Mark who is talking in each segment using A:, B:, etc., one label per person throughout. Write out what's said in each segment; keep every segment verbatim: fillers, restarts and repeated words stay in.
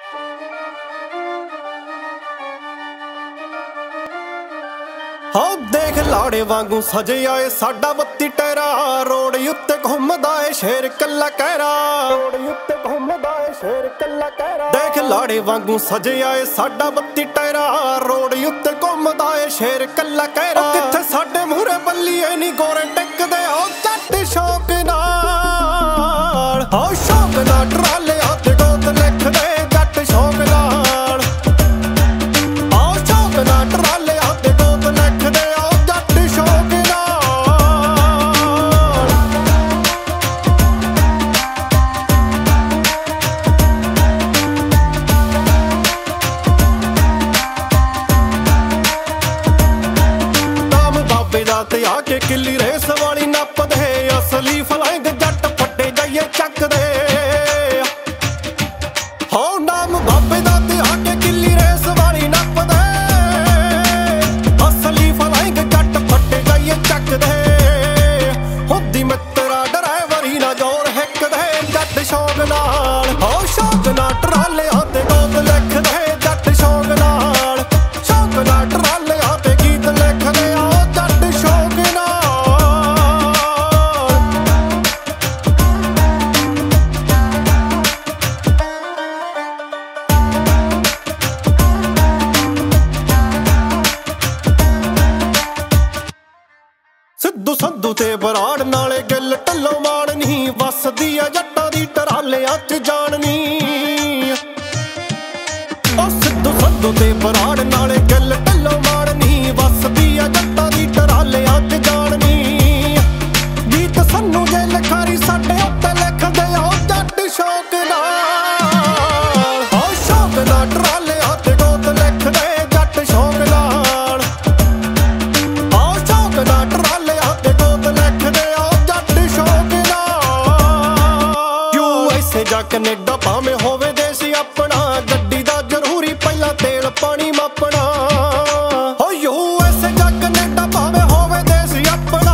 A: ਹਾਂ ਦੇਖ ਲਾੜੇ ਵਾਂਗੂ ਸਜਿਆ ਏ ਸਾਡਾ ਬੱਤੀ ਟਹਿਰਾ, ਰੋਡ ਉੱਤੇ ਘੁੰਮਦਾ ਏ ਸ਼ੇਰ ਕੱਲਾ ਕਹਿਰਾ, ਰੋਡ ਉੱਤੇ ਘੁੰਮਦਾ ਏ ਸ਼ੇਰ ਕੱਲਾ ਕਹਿਰਾ। ਦੇਖ ਲਾੜੇ ਵਾਂਗੂ ਸਜਿਆ ਏ ਸਾਡਾ ਬੱਤੀ ਟਹਿਰਾ, ਰੋਡ ਉੱਤੇ ਘੁੰਮਦਾ ਏ ਸ਼ੇਰ ਕੱਲਾ ਕਹਿਰਾ। ਕਿੱਥੇ ਸਾਡੇ ਮੂਹਰੇ ਬੱਲੀਏ ਨੀ ਗੋਰੇ ਟਿਕਦੇ, ਹੋ ਜੱਟ ਸ਼ੌਕ ਨਾਲ, ਹੋ ਸ਼ੌਕ ਨਾਲ ਟਰਾਲਿਆਂ ਤੇ ਗੋਤ ਲਿਖਦੇ ਜੱਟ ਸ਼ੌਕ ਨਾਲ, ਹੋ ਸ਼ੌਕ ਨਾਲ ਟਰਾਲਿਆਂ ਤੇ ਗੋਤ ਲਿਖਦੇ ਹੋ ਜੱਟ ਸ਼ੌਕ ਨਾਲ। ਨਾਮ ਬਾਬੇ ਦਾ ਤੇ ਆ ਕੇ ਕਿੱਲੀ ਰੇਸ ਵਾਲੀ ਨੱਪਦੇ, ਅਸਲੀ ਫਲਾਇੰਗ ਜੱਟ ਫੱਟੇ ਜਾਈਏ ਚੱਕਦੇ। ਹੋ ਨਾਮ ਬਾਬੇ ਦਾ ਤੇ ਆ ਕੇ ਕਿੱਲੀ ਰੇਸ ਵਾਲੀ ਨੱਪਦੇ, ਅਸਲੀ ਫਲਾਇੰਗ ਜੱਟ ਫੱਟੇ ਜਾਈਏ ਚੱਕਦੇ। ਹੁੰਦੀ ਮਿੱਤਰਾ ਡਰਾਈਵਰ ਹੀ ਨਾ ਜ਼ੋਰ ਹਿੱਕਦੇ ਜੱਟ ਸ਼ੌਕ ਨਾਲ, ਹੋ ਸ਼ੌਕ ਨਾਲ ਟਰਾਲਿਆਂ ਤੇ ਗੋਤ ਲਿਖਦੇ ਜੱਟ ਸ਼ੌਕ ਨਾਲ, ਸ਼ੌਕ ਨਾਲ ਟਰਾਲਿਆਂ ਤੇ ਗੀਤ ਲਿਖਦੇ ਆ ਜੱਟ ਸ਼ੌਕ ਨਾਲ। ਸਿੱਧੂ ਸੰਧੂ ਤੇ ਬਰਾੜ ਨਾਲੇ ਗਿੱਲ ਢੱਲੋਂ ਮਾਣ ਨੀ, ਵੱਸਦੀ ਆ ਜੱਟਾਂ ਦੀ ਟਰਾਲਿਆਂ 'ਚ ਜਾਣ ਨੀ। ਉਹ ਸਿੱਧੂ ਸੰਧੂ ਤੇ ਬਰਾੜ ਨਾਲੇ ਗਿੱਲ ਢੱਲੋਂ ਮਾਣ ਨੀ, ਵੱਸਦੀ ਆ ਜੱਟਾਂ ਦੀ ਟਰਾਲਿਆਂ 'ਚ ਜਾਣ ਨੀ। ਗੀਤ ਸਾਨੂੰ ਜੇ ਲਿਖਾਰੀ ਸਾਡੇ ਉੱਤੇ ਲਿਖਦੇ ਆ ਜੱਟ ਸ਼ੌਕ ਨਾਲ, ਉਹ ਸ਼ੌਕ ਨਾਲ ਟਰਾਲਿਆਂ ਤੇ ਗੋਤ ਲਿਖਦੇ ਜੱਟ ਸ਼ੌਕ ਨਾਲ, ਉਹ ਸ਼ੌਕ ਨਾਲ ਟਰਾਲਿਆਂ ਤੇ ਗੋਤ ਲਿਖਦੇ ਆ ਜੱਟ ਸ਼ੌਕ ਨਾਲ। ਯੂ ਐਸ ਏ ਜਾਂ ਕੈਨੇਡਾ ਭਾਵੇਂ ਹੋਵੇ ਦੇਸ਼ ਆਪਣਾ, ਗੱਡੀ ਦਾ ਜ਼ਰੂਰੀ ਪਹਿਲਾਂ ਤੇਲ ਪਾਣੀ ਮਾਪਣਾ। ਹੋ ਯੂ ਐਸ ਏ ਜਾਂ ਕੈਨੇਡਾ ਭਾਵੇਂ ਹੋਵੇ ਦੇਸ਼ ਆਪਣਾ,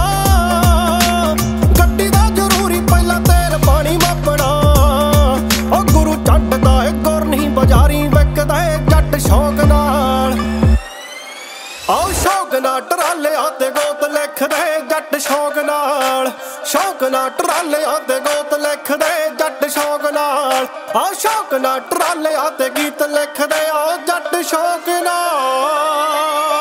A: ਗੱਡੀ ਦਾ ਜ਼ਰੂਰੀ ਪਹਿਲਾਂ ਤੇਲ ਪਾਣੀ ਮਾਪਣਾ। ਉਹ ਗੁਰੂ ਛੱਡਦਾ ਏ ਗੁਰ ਨਹੀਂ ਬਜ਼ਾਰੀ ਵਿਕਦਾ ਏ ਜੱਟ ਸ਼ੌਕ ਨਾਲ, ਆਓ ਸ਼ੌਕ ਨਾਲ ਟਰਾਲਿਆਂ ਤੇ ਗੋਤ ਲਿਖਦੇ ਜੱਟ ਸ਼ੌਕ ਨਾਲ, ਸ਼ੌਕ ਨਾਲ ਟਰਾਲਿਆਂ ਤੇ ਗੋਤ ਲਿਖਦੇ ਜੱਟ ਸ਼ੌਕ ਨਾਲ, ਆਓ ਸ਼ੌਕ ਨਾਲ ਟਰਾਲਿਆਂ ਤੇ ਗੀਤ ਲਿਖਦੇ ਆ ਜੱਟ ਸ਼ੌਕ ਨਾਲ।